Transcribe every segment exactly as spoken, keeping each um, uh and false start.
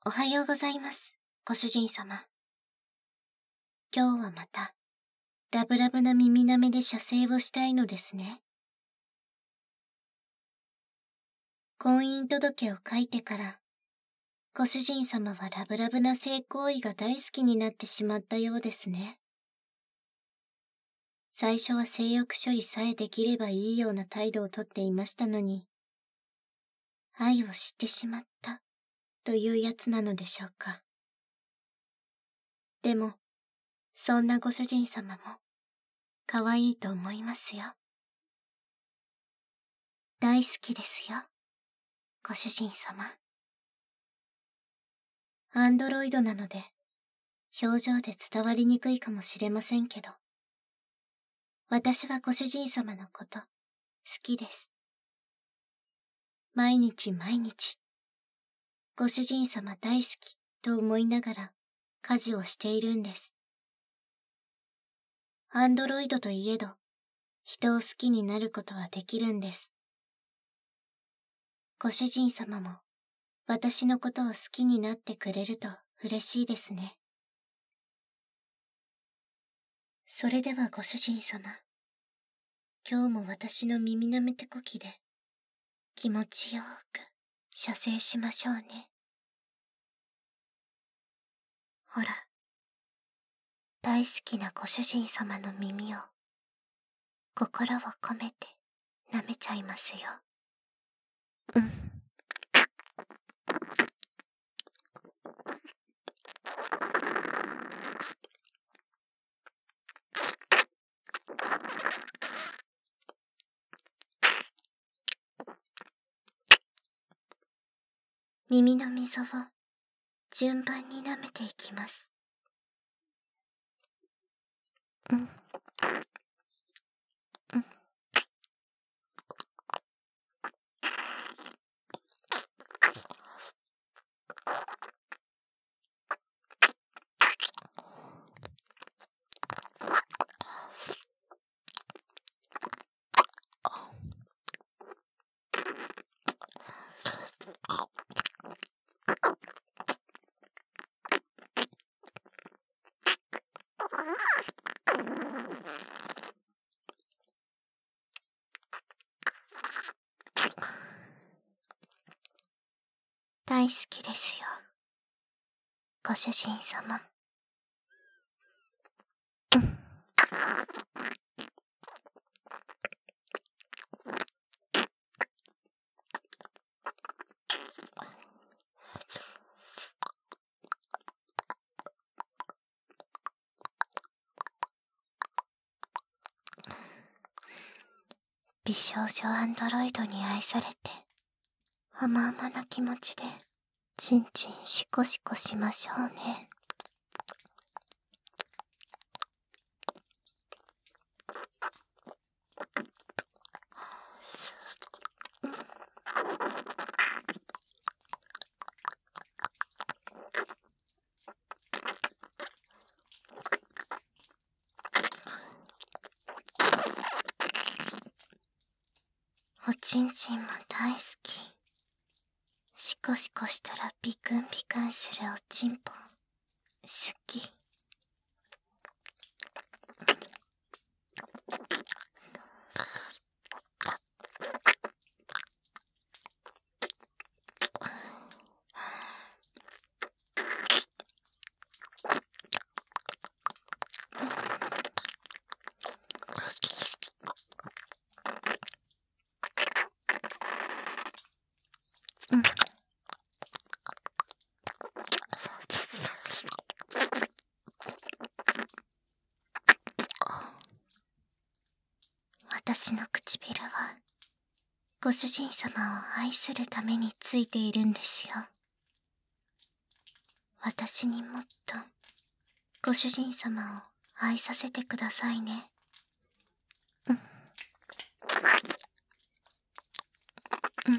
おはようございます、ご主人様。今日はまた、ラブラブな耳なめで射精をしたいのですね。婚姻届を書いてから、ご主人様はラブラブな性行為が大好きになってしまったようですね。最初は性欲処理さえできればいいような態度をとっていましたのに、愛を知ってしまったというやつなのでしょうか。でも、そんなご主人様も可愛いと思いますよ。大好きですよ、ご主人様。アンドロイドなので、表情で伝わりにくいかもしれませんけど、私はご主人様のこと、好きです。毎日毎日、ご主人様大好きと思いながら家事をしているんです。アンドロイドといえど、人を好きになることはできるんです。ご主人様も私のことを好きになってくれると嬉しいですね。それではご主人様、今日も私の耳なめてこきで気持ちよく射精しましょうね。ほら、大好きなご主人様の耳を心を込めて舐めちゃいますよ。うん。耳の溝を順番に舐めていきます。うん。うん。大好きですよ、ご主人様。うん。美少女アンドロイドに愛されて、甘々な気持ちで、ちんちんシコシコしましょうね。おちんちんも大好き。シコシコしたらビクンビクンするおちんぽん、好き。うん。私の唇は、ご主人様を愛するためについているんですよ。私にもっと、ご主人様を愛させてくださいね。うん。うん。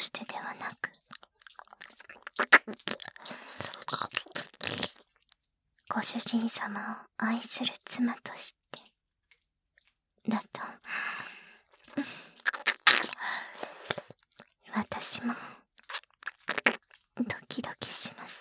してではなく、ご主人様を愛する妻としてだと、私もドキドキします。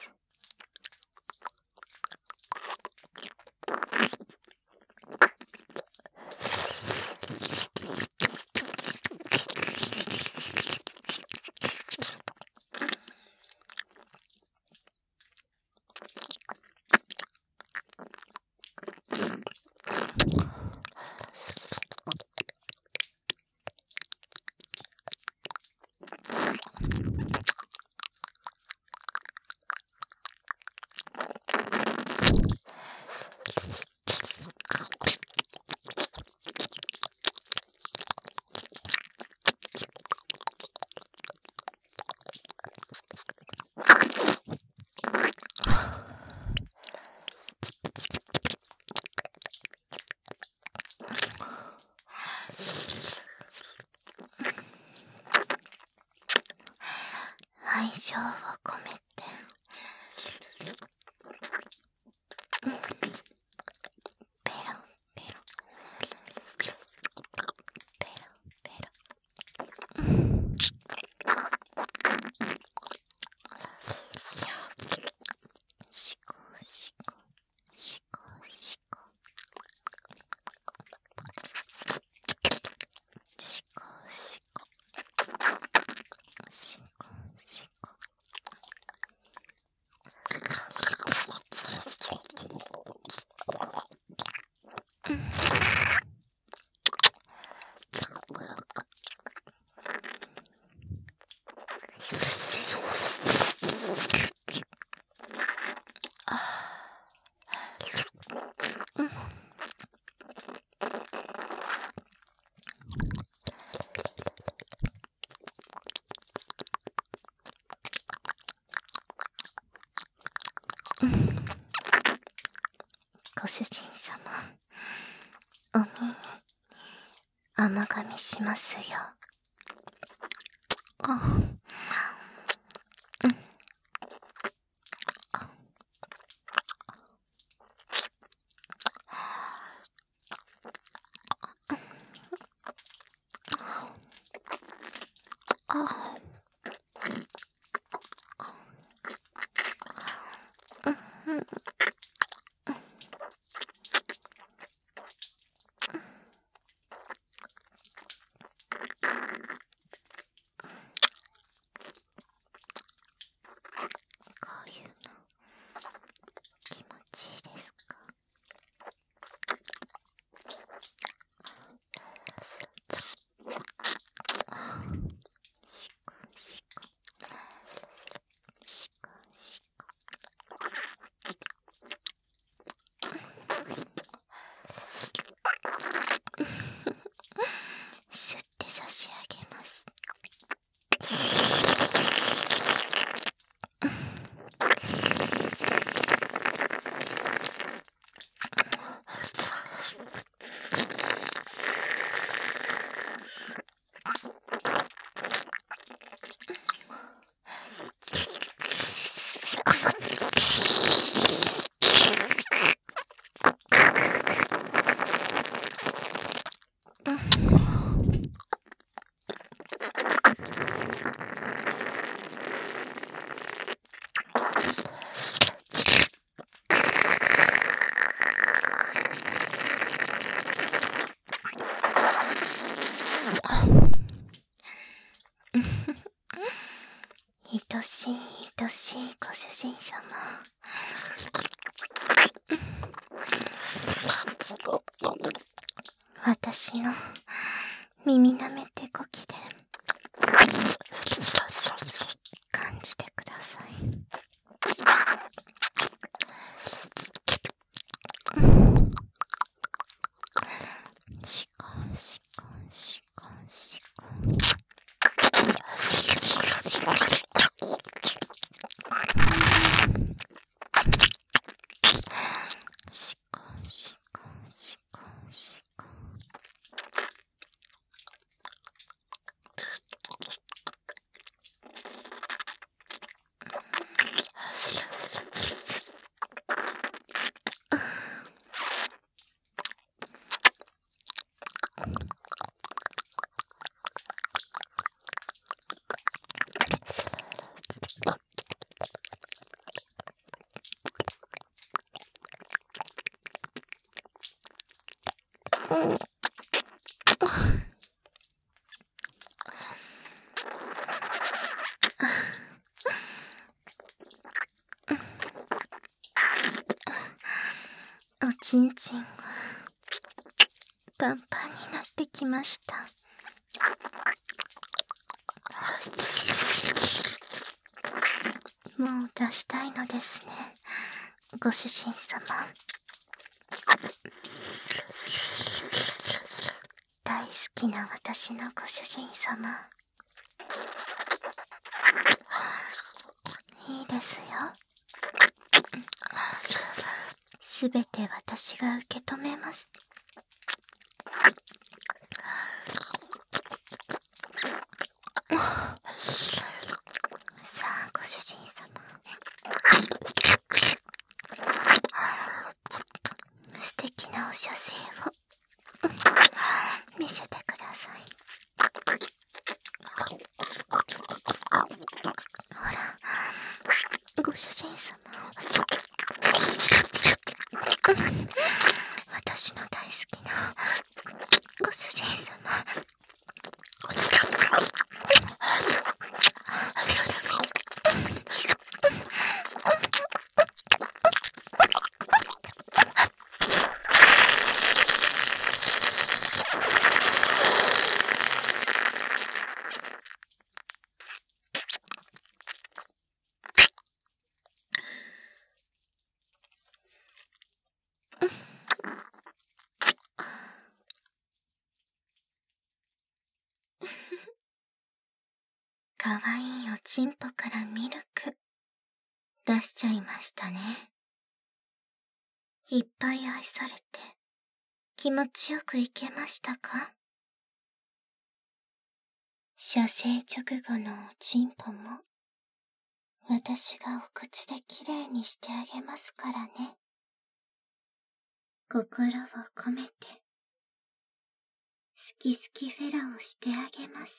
愛情を込めて、ペロペロペロペロ、シコシコシコシコシコシコシコシコ、ご主人様、お耳甘噛みしますよ。愛しい愛しいご主人様、私の耳なめてこきで感じてください。シコンシコンシコンシコン、シコンシコンシコンシコン。 おちんちんがパンパンになってきました。もう出したいのですね、ご主人様。大好きな私のご主人様。いいですよ。すべて私が受け止めます。さあ、ご主人様。素敵なお射精を見せてください。ほら、ご主人様。私の大好きなご主人様。かわいいおちんぽからミルク出しちゃいましたね。いっぱい愛されて気持ちよくいけましたか？射精直後のおちんぽも私がお口できれいにしてあげますからね。心を込めて好き好きフェラをしてあげます。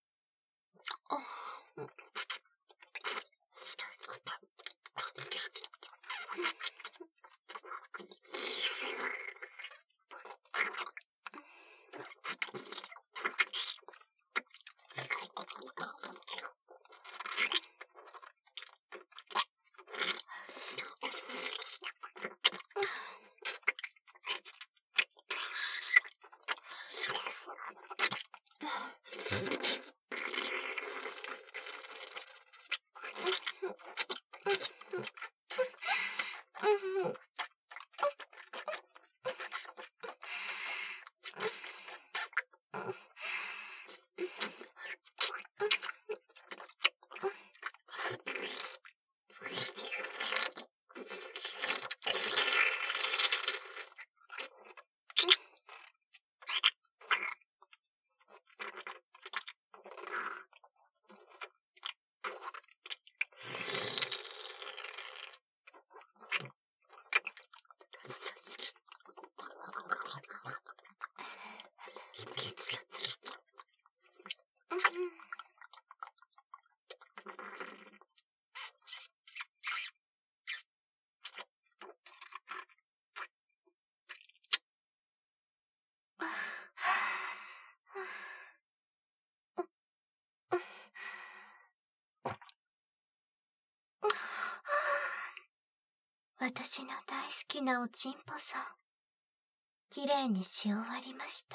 私の大好きなおちんぽさん、きれいにし終わりました。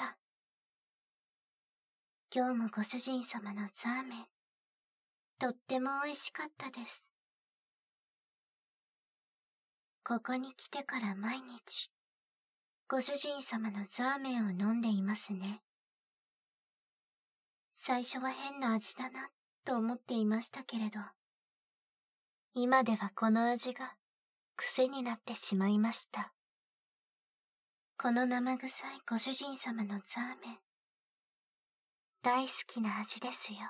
今日もご主人様のザーメン、とっても美味しかったです。ここに来てから毎日、ご主人様のザーメンを飲んでいますね。最初は変な味だな、と思っていましたけれど、今ではこの味が癖になってしまいました。この生臭いご主人様のザーメン、大好きな味ですよ。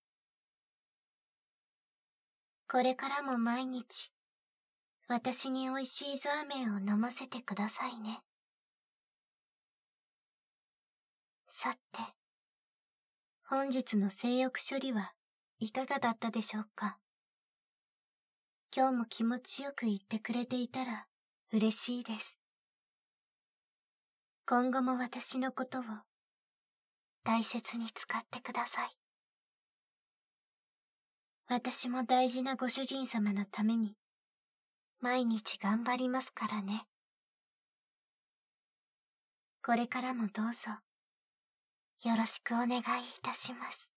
これからも毎日、私に美味しいザーメンを飲ませてくださいね。さて、本日の性欲処理はいかがだったでしょうか。今日も気持ちよく言ってくれていたら嬉しいです。今後も私のことを大切に使ってください。私も大事なご主人様のために毎日頑張りますからね。 これからもどうぞ、よろしくお願いいたします。